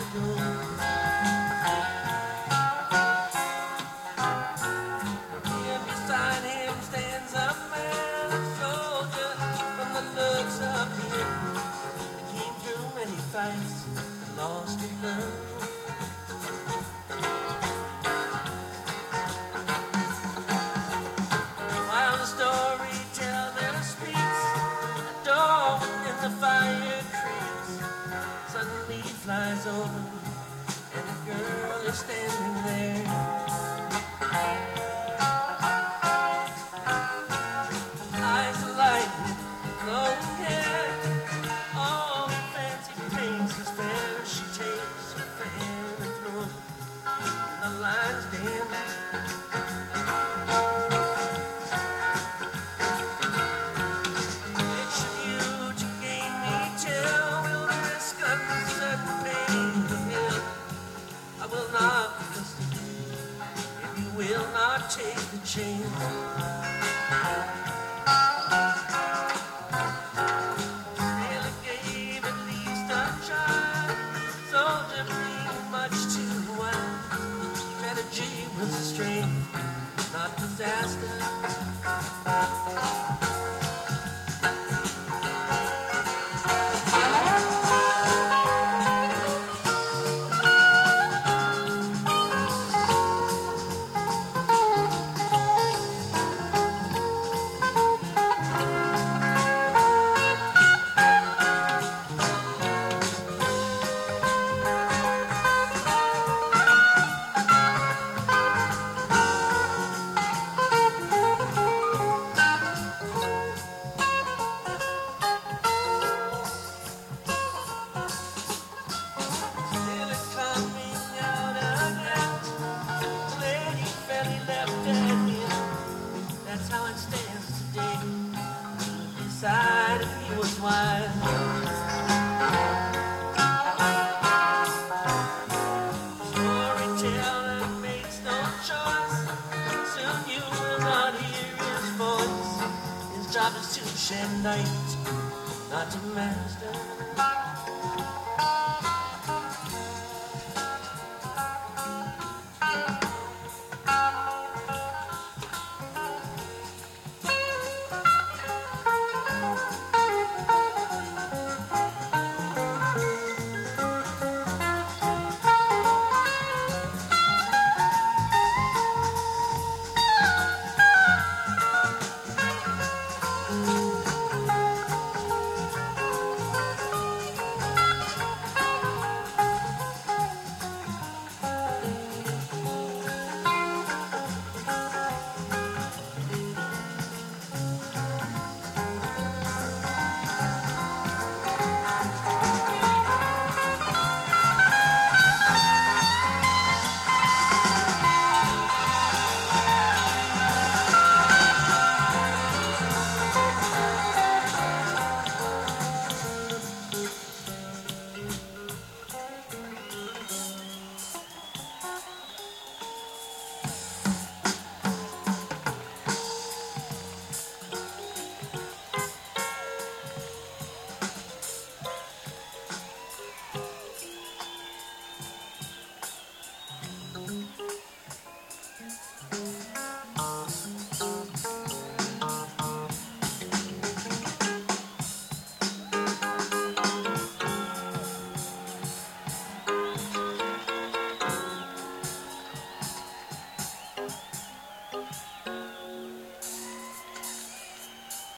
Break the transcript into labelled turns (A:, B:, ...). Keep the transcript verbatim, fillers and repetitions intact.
A: lagoon. Here beside him stands a man, a soldier from the looks of him. He came through many fights and lost his love. While the storyteller speaks, a dog in the fire creaks. Suddenly he flies over, and a girl is standing there. Eyes alight, long hair, all the fancy paints is fair. She takes her fan and throws and the lines dance. Picture you to gain me till will risk uncertain pain to him. I will not trust you if you will not take the chance. Strategy was a strength, not disaster. That's how it stands today. Beside him he was wise. Storyteller makes no choice. Soon you will not hear his voice. His job is to shed light, not to master.